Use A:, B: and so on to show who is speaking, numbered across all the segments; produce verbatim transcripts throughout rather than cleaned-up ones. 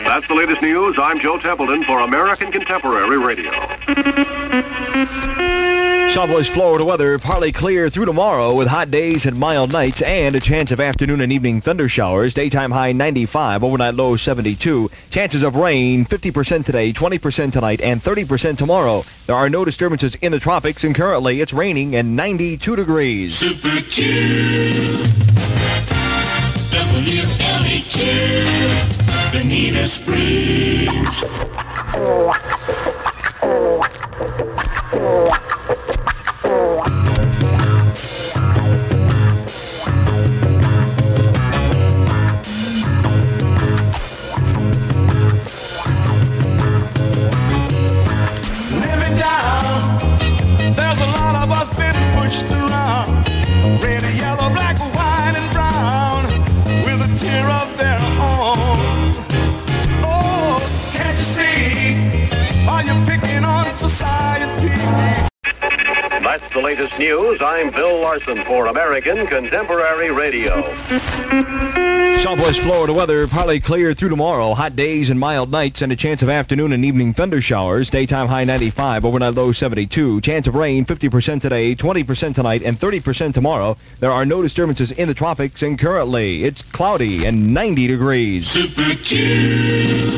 A: That's the latest news. I'm Joe Templeton for American Contemporary Radio.
B: Southwest Florida weather, partly clear through tomorrow with hot days and mild nights and a chance of afternoon and evening thunder showers. Daytime high ninety-five, overnight low seventy-two. Chances of rain fifty percent today, twenty percent tonight, and thirty percent tomorrow. There are no disturbances in the tropics, and currently it's raining and ninety-two degrees.
C: Super Q, W L E Q, Bonita Springs.
D: Around, red, yellow, black, white, and brown, with a tear of their own. Oh, can't you see? Are you picking on society?
A: That's the latest news. I'm Bill Larson for American Contemporary Radio.
B: Southwest Florida weather, partly clear through tomorrow. Hot days and mild nights and a chance of afternoon and evening thunder showers. Daytime high ninety-five, overnight low seventy-two. Chance of rain fifty percent today, twenty percent tonight, and thirty percent tomorrow. There are no disturbances in the tropics, and currently it's cloudy and ninety degrees.
C: Super Q,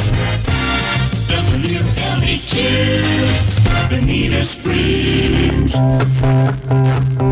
C: W L E Q, Bonita Springs.